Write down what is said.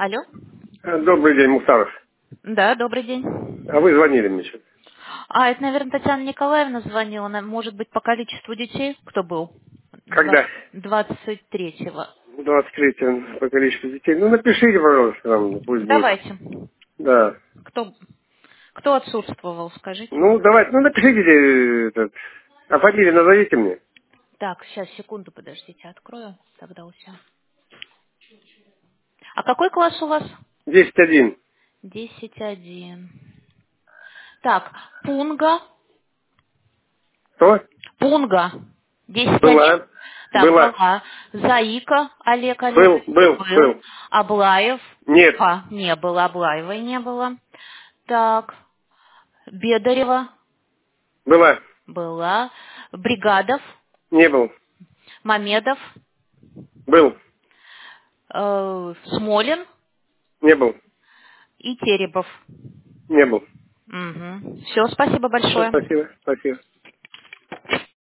Алло? Добрый день, Мухтаров. Да, добрый день. А вы звонили мне что-то? Это, наверное, Татьяна Николаевна звонила. Может быть, по количеству детей, кто был? Когда? 23-го. 23 по количеству детей. Ну, напишите, пожалуйста, нам, пусть будет. Давайте. Да. Кто отсутствовал, скажите. Ну, давайте, ну, напишите, этот, а фамилию назовите мне. Так, сейчас, секунду, подождите, открою. Тогда у себя. А какой класс у вас? 10-1. 10-1. Так, Пунга. Что? Пунга. 10-1. Была. Так, Была. была. Заика Олег Олегович. Был. Был. Аблаев. Нет. Не было. Аблаевой не было. Так, Бедарева Была. была. Бригадов. Не был. Мамедов. Был. Смолин Не был. и Теребов. Не был. Угу. Все, спасибо Все, большое. спасибо. Спасибо.